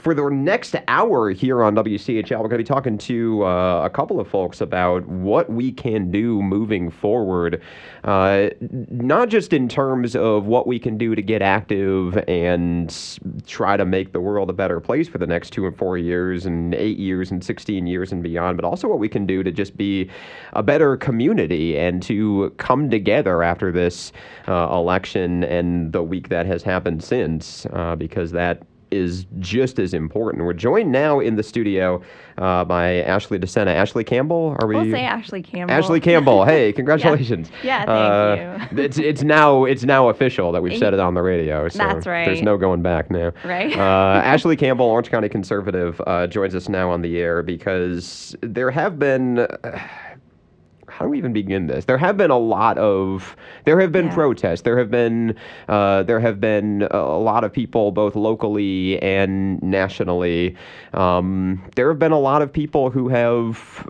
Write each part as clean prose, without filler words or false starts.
For the next hour here on WCHL, we're going to be talking to a couple of folks about what we can do moving forward, not just in terms of what we can do to get active and try to make the world a better place for the next 2 and 4 years and 8 years and 16 years and beyond, but also what we can do to just be a better community and to come together after this election and the week that has happened since, because that is just as important. We're joined now in the studio by Ashley DeSena. Ashley Campbell, are we? We'll say Ashley Campbell. Ashley Campbell. Hey, congratulations. Yeah, thank you. It's now official that we've said it on the radio. So That's right. There's no going back now. Right. Ashley Campbell, Orange County Conservative, joins us now on the air because there have been. How do we even begin this? There have been protests. There have been a lot of people, both locally and nationally. There have been a lot of people who have.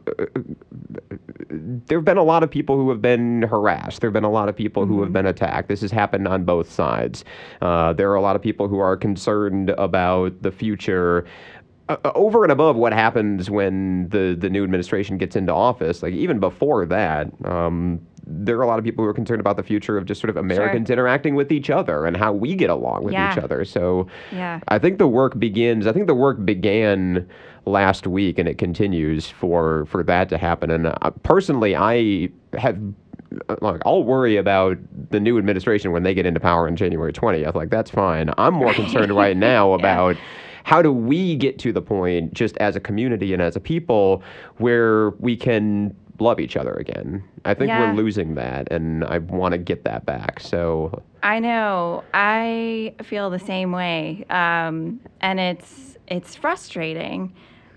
There have been a lot of people who have been harassed. There have been a lot of people who have been attacked. This has happened on both sides. There are a lot of people who are concerned about the future. Over and above what happens when the new administration gets into office, like even before that, there are a lot of people who are concerned about the future of just sort of Americans interacting with each other and how we get along with each other. So I think the work begins. I think the work began last week and it continues for that to happen. And personally, I have. Look, I'll worry about the new administration when they get into power on January 20th. Like, that's fine. I'm more concerned right now about how do we get to the point, just as a community and as a people, where we can love each other again. I think we're losing that, and I want to get that back. So I know. I feel the same way, and it's frustrating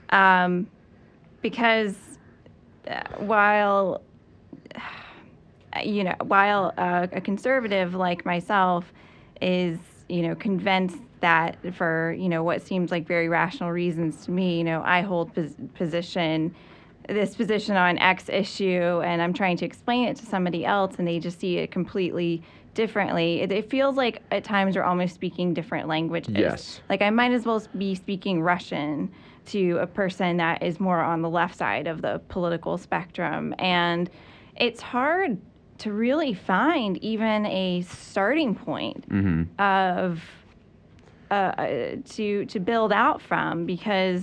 because while a conservative like myself is, convinced that for, what seems like very rational reasons to me, I hold this position on X issue and I'm trying to explain it to somebody else and they just see it completely differently. It feels like at times we're almost speaking different languages. Yes. Like I might as well be speaking Russian to a person that is more on the left side of the political spectrum. And it's hard to really find even a starting point of to build out from, because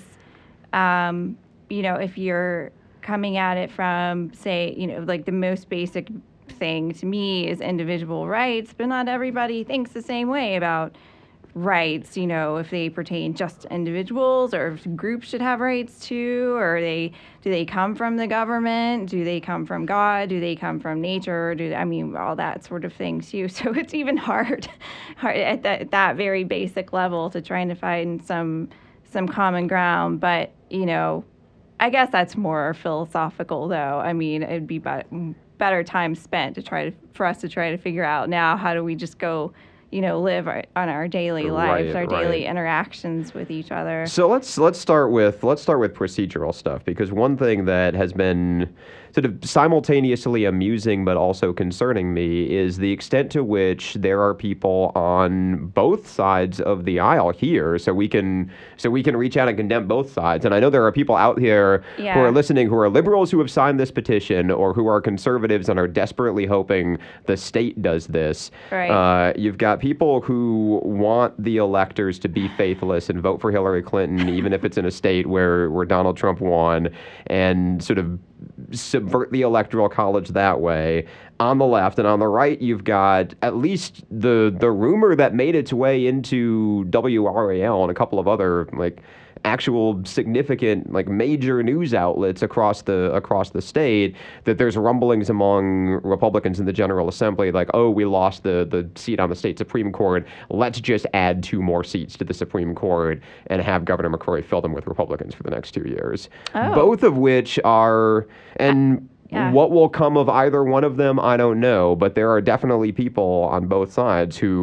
if you're coming at it from, say, like the most basic thing to me is individual rights, but not everybody thinks the same way about rights, if they pertain just to individuals or if groups should have rights too, or do they come from the government? Do they come from God? Do they come from nature? All that sort of thing too. So it's even hard at that very basic level to trying to find some common ground. But, I guess that's more philosophical though. It'd be better time spent for us to try to figure out now, how do we just go live on our daily lives, our daily interactions with each other. So let's start with procedural stuff, because one thing that has been sort of simultaneously amusing but also concerning me is the extent to which there are people on both sides of the aisle here, so we can reach out and condemn both sides. And I know there are people out here who are listening who are liberals who have signed this petition, or who are conservatives and are desperately hoping the state does this. Right. You've got people who want the electors to be faithless and vote for Hillary Clinton, even if it's in a state where Donald Trump won, and sort of subvert the electoral college that way. On the left and on the right, you've got at least the rumor that made its way into WRAL and a couple of other actual significant major news outlets across the state, that there's rumblings among Republicans in the General Assembly we lost the seat on the state Supreme Court, let's just add 2 more seats to the Supreme Court and have Governor McCrory fill them with Republicans for the next 2 years. Both of which are, and what will come of either one of them, I don't know, but there are definitely people on both sides who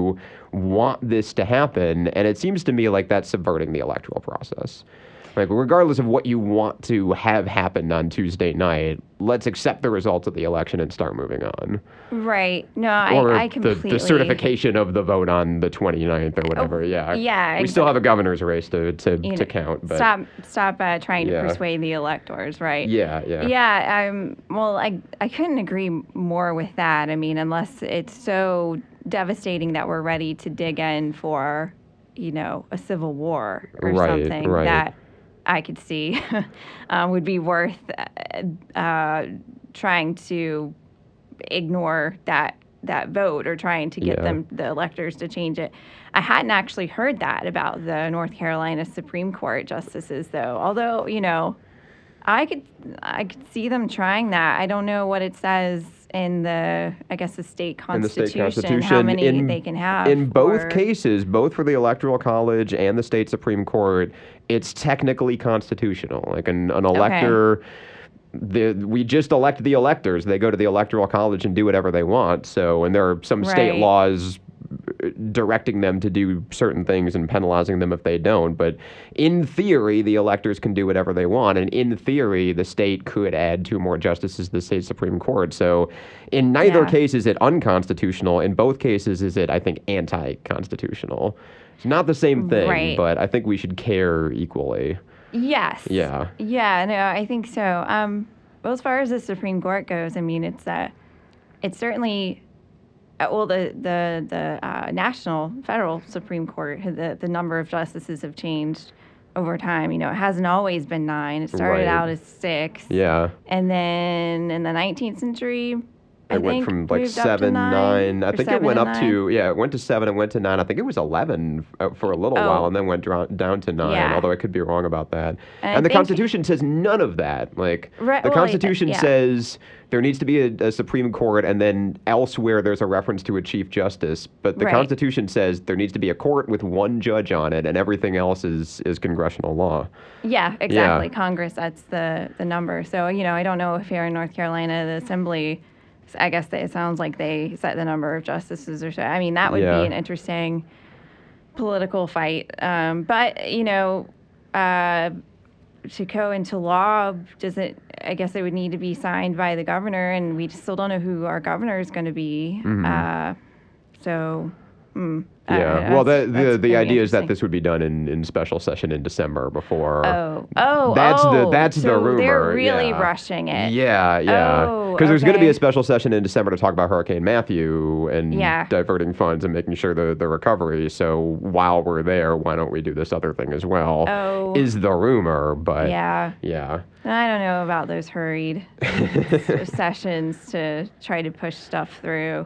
want this to happen, and it seems to me like that's subverting the electoral process. Like, regardless of what you want to have happen on Tuesday night, let's accept the results of the election and start moving on. Right. No, Or I completely. the certification of the vote on the 29th or whatever. Yeah. yeah, We still have a governor's race to You know, count. But stop trying to Yeah. persuade the electors, right? yeah. Yeah. Well, I couldn't agree more with that. I mean, unless it's so devastating that we're ready to dig in for, a civil war or Right, something right. that I could see would be worth trying to ignore that vote or trying to get Yeah. the electors to change it. I hadn't actually heard that about the North Carolina Supreme Court justices, though. Although, I could see them trying that. I don't know what it says in the state In the state constitution, how many they can have. In both or- cases, both for the Electoral College and the state Supreme Court, it's technically constitutional. Like an elector, we just elect the electors. They go to the Electoral College and do whatever they want. So, and there are some state Right. laws directing them to do certain things and penalizing them if they don't. But in theory, the electors can do whatever they want. And in theory, the state could add 2 more justices to the state Supreme Court. So in neither Yeah. case is it unconstitutional. In both cases is it, I think, anti-constitutional. It's not the same thing, Right. but I think we should care equally. Yes. Yeah. Yeah, no, I think so. Well, as far as the Supreme Court goes, I mean, it's certainly, the national federal Supreme Court, the number of justices have changed over time. It hasn't always been 9. It started Right. out as 6. Yeah. And then in the 19th century, I It went think from like moved up to 7, 9. I or think it 7 went and up 9. to, it went to 7 and went to 9. I think it was 11 for a little Oh. while and then went down to 9, Yeah. although I could be wrong about that. And I And the think- Constitution says none of that. Like, Right, the well, Constitution yeah. says there needs to be a Supreme Court and then elsewhere there's a reference to a Chief Justice. But the Right. Constitution says there needs to be a court with 1 judge on it and everything else is congressional law. Yeah, exactly. Congress sets the number. So, I don't know if here in North Carolina, the Assembly, I guess it sounds like they set the number of justices or so. I mean, that would Yeah. be an interesting political fight. But, to go into law, I guess it would need to be signed by the governor, and we still don't know who our governor is going to be. So, Yeah. Well, that's gonna be the idea is that interesting. this would be done in special session in December before. That's the so rumor. They're really yeah. rushing it. Yeah. Oh, Because there's going to be okay. a special session in December to talk about Hurricane Matthew and Yeah. diverting funds and making sure the recovery. So while we're there, why don't we do this other thing as well? Oh. Is the rumor, but Yeah. yeah. I don't know about those hurried sessions to try to push stuff through.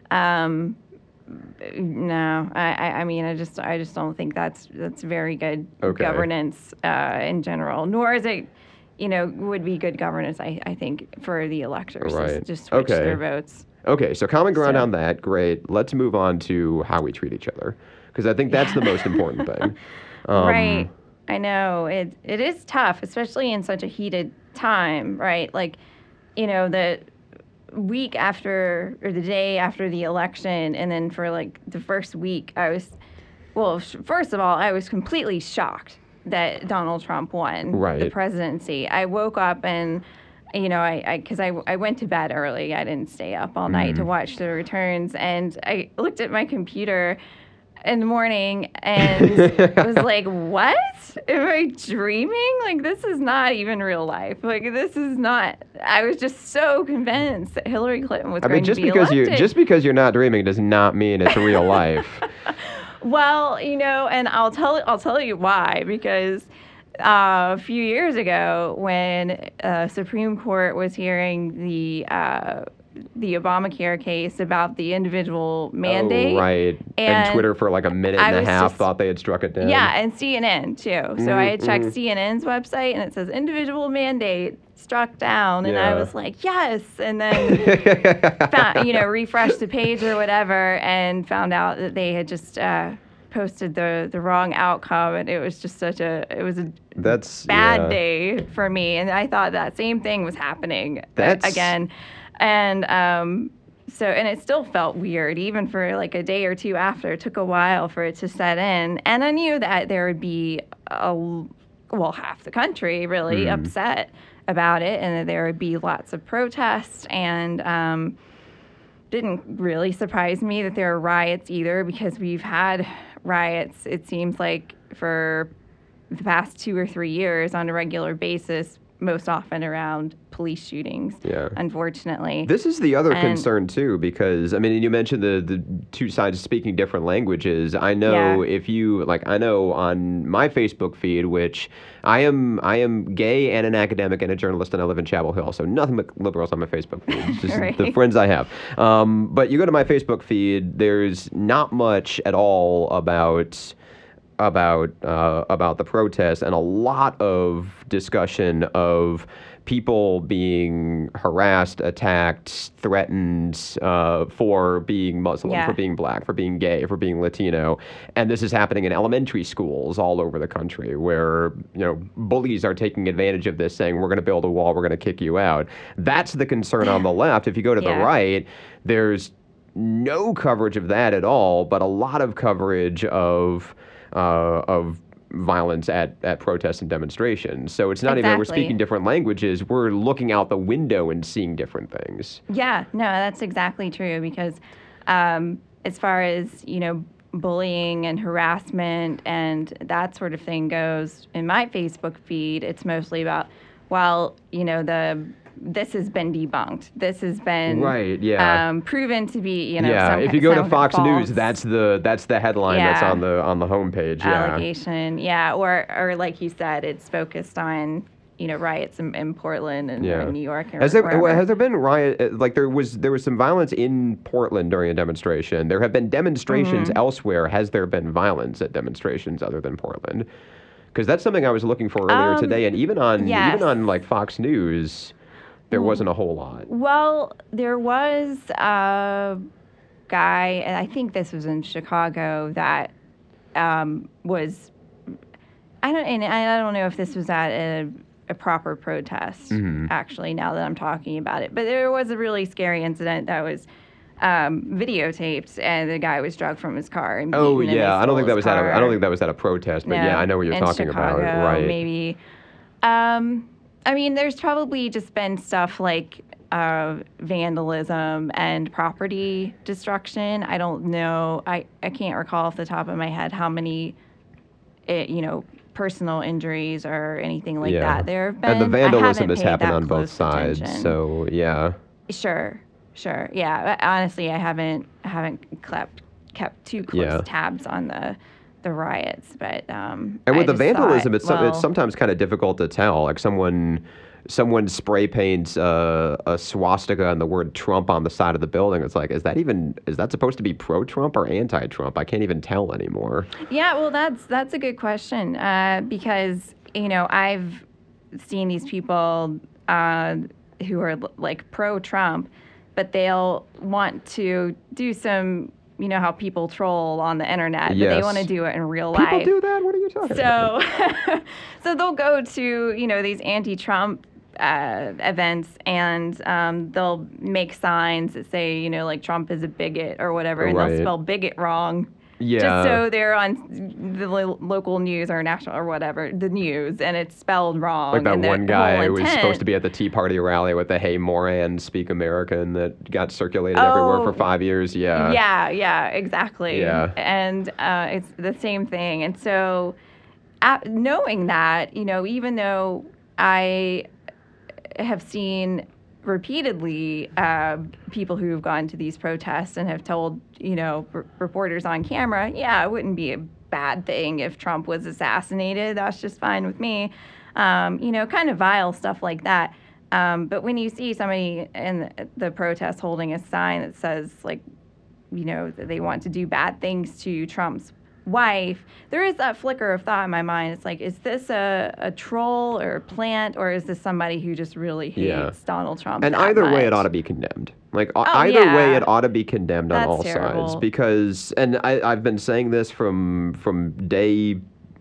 No, I mean, I just don't think that's very good Okay. governance in general. Nor is it, would be good governance. I think for the electors Right. just switch Okay. their votes. Okay, so common ground So- on that. Great. Let's move on to how we treat each other, because I think that's the most important thing. Right. I know it is tough, especially in such a heated time, right? Like, the week after or the day after the election, and then for like the first week, first of all, I was completely shocked that Donald Trump won the Right. presidency. I woke up and because I went to bed early. I didn't stay up all night to watch the returns, and I looked at my computer in the morning and I was like, what? Am I dreaming? Like, this is not even real life. Like, this is not. I was just so convinced that Hillary Clinton was I going mean, just to be because elected. you're not dreaming does not mean it's real life. Well, and I'll tell you why, because a few years ago when Supreme Court was hearing the Obamacare case about the individual mandate. Oh, right. And And Twitter for like a minute I and a was half just- thought they had struck it down. Yeah, and CNN too. So I had checked CNN's website and it says individual mandate struck down, and I Yeah. was like, yes. And then refreshed the page or whatever, and found out that they had just posted the wrong outcome, and it was just it was a That's bad yeah. day for me, and I thought that same thing was happening That's- again, and So, and it still felt weird, even for like a day or two after. It took a while for it to set in. And I knew that there would be half the country really upset about it, and that there would be lots of protests. And didn't really surprise me that there are riots either, because we've had riots, it seems like, for the past 2 or 3 years on a regular basis, most often around police shootings, unfortunately. This is the other concern, too, because, I mean, you mentioned the two sides speaking different languages. I know if you, like, I know on my Facebook feed, which I am gay and an academic and a journalist, and I live in Chapel Hill, so nothing but liberals on my Facebook feed. It's just the friends I have. But you go to my Facebook feed, there's not much at all about the protests, and a lot of discussion of people being harassed, attacked, threatened for being Muslim, for being black, for being gay, for being Latino. And this is happening in elementary schools all over the country, where, you know, bullies are taking advantage of this, saying, we're going to build a wall, we're going to kick you out. That's the concern on the left. If you go to the right, there's no coverage of that at all, but a lot of coverage of violence at protests and demonstrations. So it's not even that we're speaking different languages, we're looking out the window and seeing different things. Yeah, no, that's exactly true, because as far as, you know, bullying and harassment and that sort of thing goes, in my Facebook feed, it's mostly about, well, you know, this has been debunked. This has been proven to be, you know, if you go to Fox News, that's the headline that's on the homepage. Allegation, or like you said, it's focused on, you know, riots in Portland and in New York. Has there been riot? Like there was some violence in Portland during a demonstration. There have been demonstrations elsewhere. Has there been violence at demonstrations other than Portland? Because that's something I was looking for earlier today, and even on like Fox News, there wasn't a whole lot. Well, there was a guy, and I think this was in Chicago, that was, I don't know if this was at a proper protest, actually, now that I'm talking about it. But there was a really scary incident that was videotaped, and the guy was drugged from his car. And I don't think that was at a protest, but I know what you're talking Chicago, about. Right? Maybe. I mean, there's probably just been stuff like vandalism and property destruction. I don't know. I can't recall off the top of my head how many, personal injuries or anything like that there have been. And the vandalism has happened on both sides. Attention. So Sure. Yeah. Honestly, I haven't kept too close tabs on the riots, but and with the vandalism, it's sometimes kind of difficult to tell. Like someone spray paints a swastika and the word Trump on the side of the building. It's like, is that supposed to be pro-Trump or anti-Trump? I can't even tell anymore. Yeah, well, that's a good question, because I've seen these people who are like pro-Trump, but they'll want to do some. You know how people troll on the internet, but they want to do it in real life. People do that? What are you talking about? So they'll go to, these anti-Trump events, and they'll make signs that say, like Trump is a bigot or whatever, and they'll spell bigot wrong. Yeah. Just so they're on the local news or national or whatever, the news, and it's spelled wrong. Like that one guy who was supposed to be at the Tea Party rally with the Hey Moran Speak American that got circulated everywhere for 5 years. Yeah. Yeah, exactly. Yeah. And it's the same thing. And so knowing that, even though I have seen repeatedly people who've gone to these protests and have told, reporters on camera, it wouldn't be a bad thing if Trump was assassinated. That's just fine with me. Kind of vile stuff like that. But when you see somebody in the protest holding a sign that says, like, that they want to do bad things to Trump's wife, there is that flicker of thought in my mind. It's like, is this a troll or a plant, or is this somebody who just really hates Donald Trump? And either way, it ought to be condemned. Like, either way, it ought to be condemned on all sides. Because, and I've been saying this from day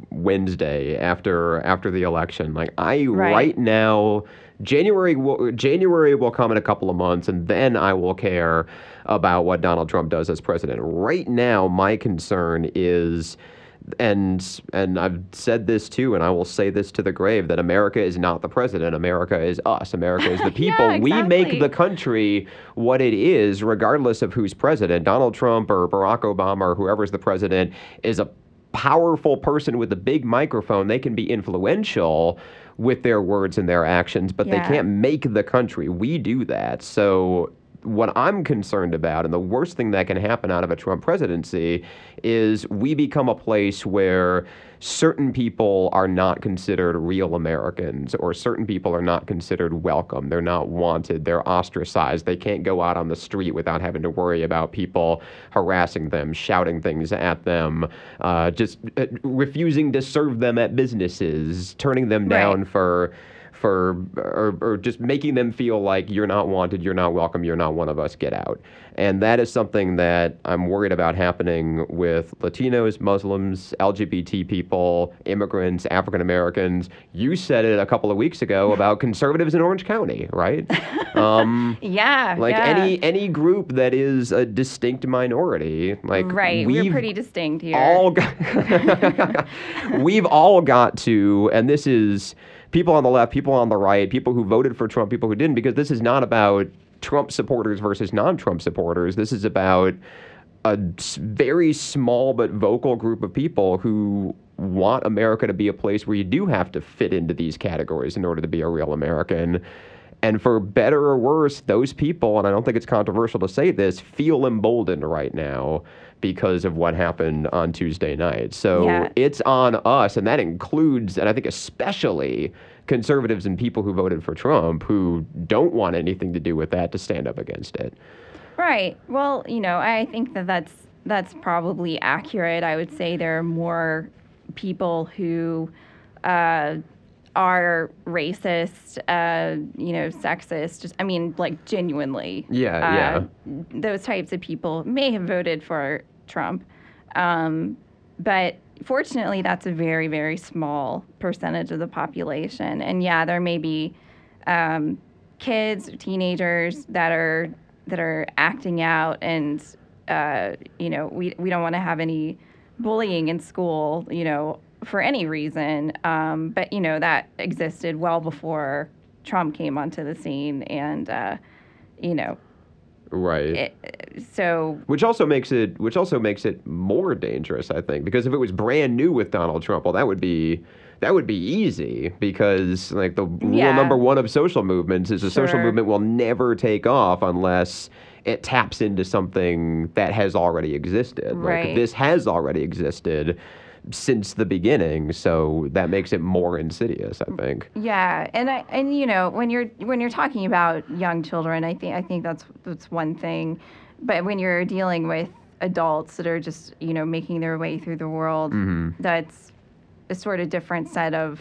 Wednesday after the election. Like Right. right now, January will come in a couple of months, and then I will care about what Donald Trump does as president. Right now, my concern is, and I've said this too, and I will say this to the grave, that America is not the president. America is us. America is the people. Yeah, We make exactly. the country what it is, regardless of who's president. Donald Trump or Barack Obama or whoever's the president is a powerful person with a big microphone. They can be influential with their words and their actions, but they Yeah. can't make the country. We do that. So what I'm concerned about, and the worst thing that can happen out of a Trump presidency, is we become a place where certain people are not considered real Americans, or certain people are not considered welcome. They're not wanted. They're ostracized. They can't go out on the street without having to worry about people harassing them, shouting things at them, just refusing to serve them at businesses, turning them Right. down or just making them feel like you're not wanted, you're not welcome, you're not one of us, get out. And that is something that I'm worried about happening with Latinos, Muslims, LGBT people, immigrants, African Americans. You said it a couple of weeks ago about conservatives in Orange County, right? Yeah. Like yeah. any group that is a distinct minority, like Right. We're pretty distinct here. all we've all got to, and this is people on the left, people on the right, people who voted for Trump, people who didn't, because this is not about Trump supporters versus non-Trump supporters. This is about a very small but vocal group of people who want America to be a place where you do have to fit into these categories in order to be a real American. And for better or worse, those people, and I don't think it's controversial to say this, feel emboldened right now because of what happened on Tuesday night. So Yeah. it's on us, and that includes, and I think especially conservatives and people who voted for Trump who don't want anything to do with that, to stand up against it. Right. Well, I think that's probably accurate. I would say there are more people who are racist, sexist. Just, I mean, like genuinely. Yeah. Those types of people may have voted for Trump, but fortunately, that's a very, very small percentage of the population. And yeah, there may be kids, teenagers that are acting out, and we don't want to have any bullying in school, for any reason. But that existed well before Trump came onto the scene, and Right. so Which also makes it more dangerous, I think, because if it was brand new with Donald Trump, well, that would be easy, because like the rule Yeah. number one of social movements is a social Sure. movement will never take off unless it taps into something that has already existed. Right. Like this has already existed since the beginning, so that makes it more insidious, I think. Yeah, and when you're talking about young children, I think that's one thing, but when you're dealing with adults that are just making their way through the world, that's a sort of different set of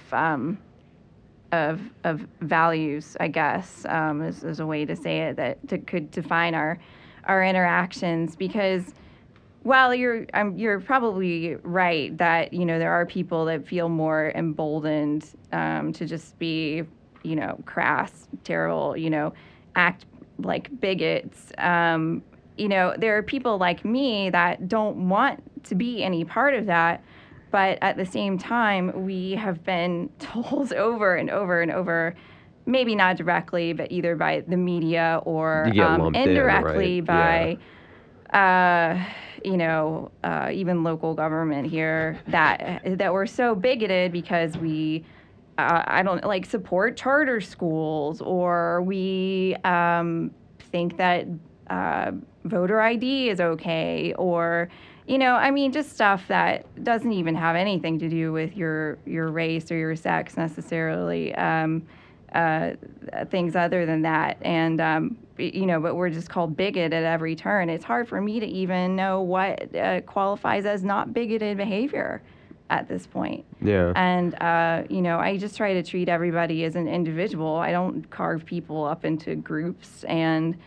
values, I guess, is a way to say it, that could define our interactions. Because well, you're probably right that there are people that feel more emboldened to just be crass, terrible, act like bigots. There are people like me that don't want to be any part of that, but at the same time, we have been told over and over and over, maybe not directly, but either by the media or You get lumped in, indirectly right? by even local government here, that we're so bigoted because we I don't like support charter schools, or we think that voter ID is okay, or just stuff that doesn't even have anything to do with your race or your sex necessarily. Things other than that, and but we're just called bigot at every turn. It's hard for me to even know what qualifies as not bigoted behavior at this point. Yeah. And I just try to treat everybody as an individual. I don't carve people up into groups, and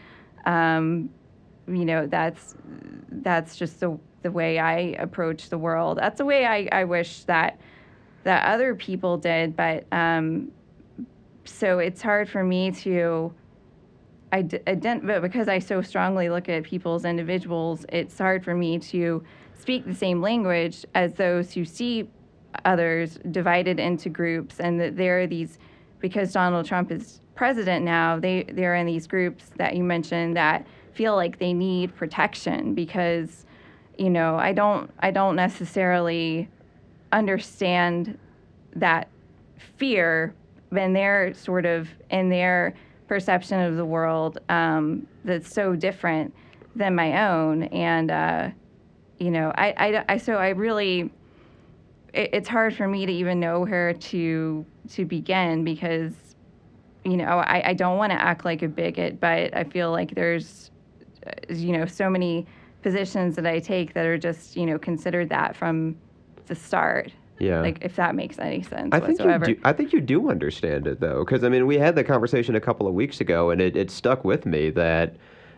that's just the way I approach the world. That's the way I wish that that other people did, but so it's hard for me to but because I so strongly look at people as individuals, it's hard for me to speak the same language as those who see others divided into groups, and that there are these, because Donald Trump is president now, they're in these groups that you mentioned that feel like they need protection because, I don't necessarily understand that fear when they're sort of in their perception of the world that's so different than my own. And, it's hard for me to even know where to begin because, I don't want to act like a bigot, but I feel like there's, so many positions that I take that are just, considered that from the start. Yeah. Like, if that makes any sense I think whatsoever. I think you do understand it, though, because, I mean, we had the conversation a couple of weeks ago, and it stuck with me that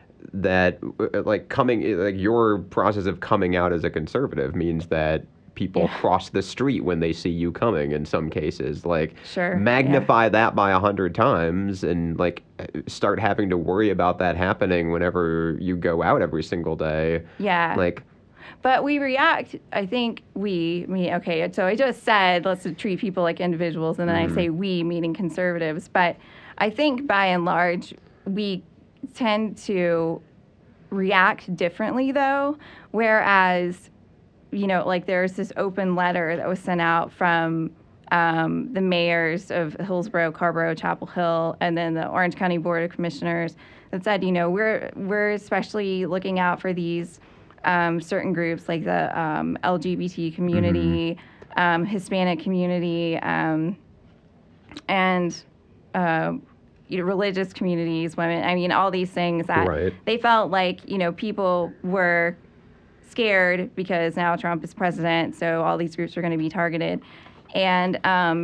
your process of coming out as a conservative means that people cross the street when they see you coming in some cases. Sure, magnify that by 100 times and, start having to worry about that happening whenever you go out every single day. Yeah. But we react, I think okay, so I just said let's treat people like individuals, and then I say we, meaning conservatives. But I think by and large, we tend to react differently, though, whereas, there's this open letter that was sent out from the mayors of Hillsborough, Carrboro, Chapel Hill, and then the Orange County Board of Commissioners that said, we're especially looking out for these certain groups like the LGBT community, Hispanic community, and religious communities, women. I mean, all these things that they felt like, people were scared because now Trump is president, so all these groups are going to be targeted. And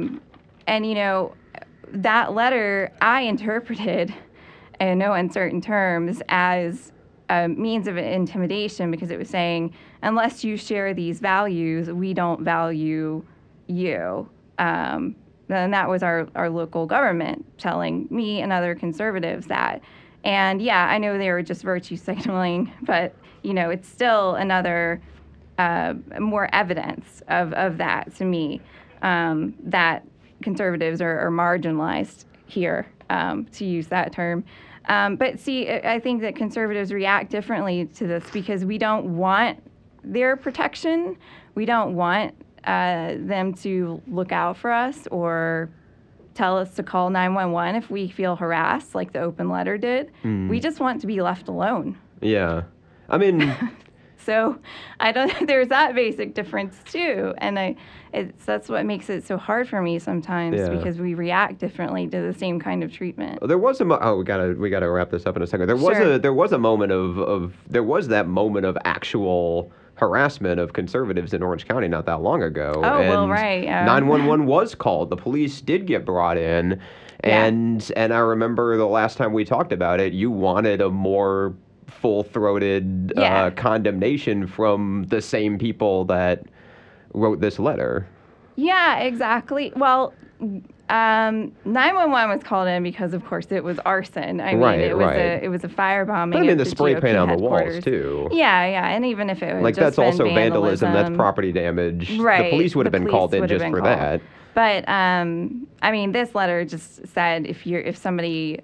that letter I interpreted in no uncertain terms as a means of intimidation because it was saying, unless you share these values, we don't value you. And that was our local government telling me and other conservatives that. And yeah, I know they were just virtue signaling, but, it's still another more evidence of that to me, that conservatives are marginalized here, to use that term. But see, I think that conservatives react differently to this because we don't want their protection. We don't want them to look out for us or tell us to call 911 if we feel harassed, like the open letter did. We just want to be left alone. Yeah. I mean... So there's that basic difference too. And that's what makes it so hard for me sometimes because we react differently to the same kind of treatment. There was we gotta wrap this up in a second. There was a moment there was that moment of actual harassment of conservatives in Orange County not that long ago. Oh, and well, right. 911 was called. The police did get brought in. And I remember the last time we talked about it, you wanted a more full-throated condemnation from the same people that wrote this letter. Yeah, exactly. Well, 911 was called in because, of course, it was arson. I mean, it was a firebombing. But I mean, the spray GOP paint on the headquarters. walls too. Yeah, and even if it was that's also vandalism. That's property damage. Right. The police would have been called in just for that. But I mean, this letter just said if somebody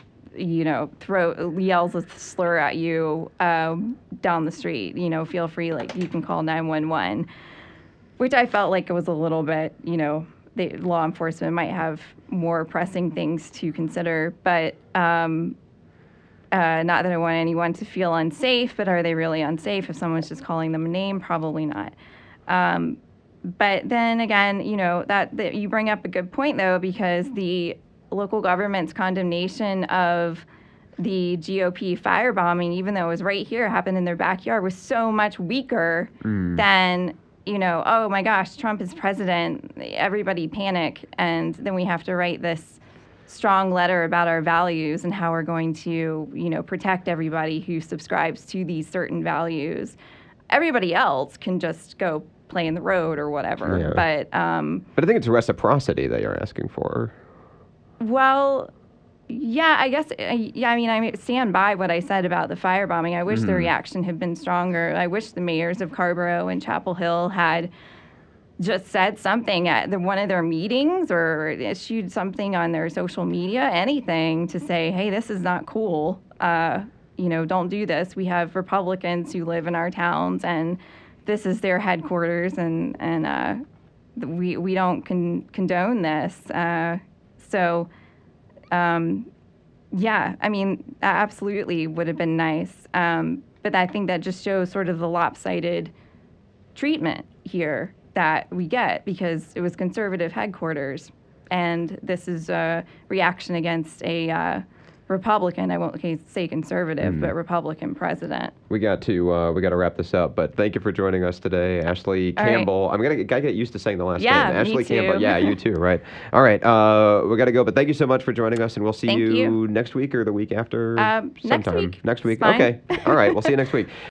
yells a slur at you down the street, feel free, you can call 911, which I felt like it was a little bit, the law enforcement might have more pressing things to consider, but not that I want anyone to feel unsafe, but are they really unsafe if someone's just calling them a name? Probably not. But then again, that you bring up a good point, though, because the local government's condemnation of the GOP firebombing, even though it was right here, happened in their backyard, was so much weaker than, oh my gosh, Trump is president, everybody panic, and then we have to write this strong letter about our values and how we're going to, protect everybody who subscribes to these certain values. Everybody else can just go play in the road or whatever. Yeah. But But I think it's reciprocity that you're asking for. well, yeah, I guess, yeah, I mean, I stand by what I said about the firebombing. I wish the reaction had been stronger. I wish the mayors of Scarborough and Chapel Hill had just said something at one of their meetings or issued something on their social media, anything to say, hey, this is not cool. Don't do this. We have Republicans who live in our towns, and this is their headquarters, and we don't condone this. Yeah, I mean, that absolutely would have been nice. But I think that just shows sort of the lopsided treatment here that we get because it was conservative headquarters. And this is a reaction against a Republican, I won't say conservative, but Republican president. We got to wrap this up, but thank you for joining us today, Ashley Campbell. Right. I'm gotta get used to saying the last Yeah, name. Ashley me too. Campbell. Yeah, you too, right? All right, we gotta go, but thank you so much for joining us, and we'll see Thank you. next week or the week after. Next sometime. week. Next week. It's fine. Okay. All right. We'll see you next week.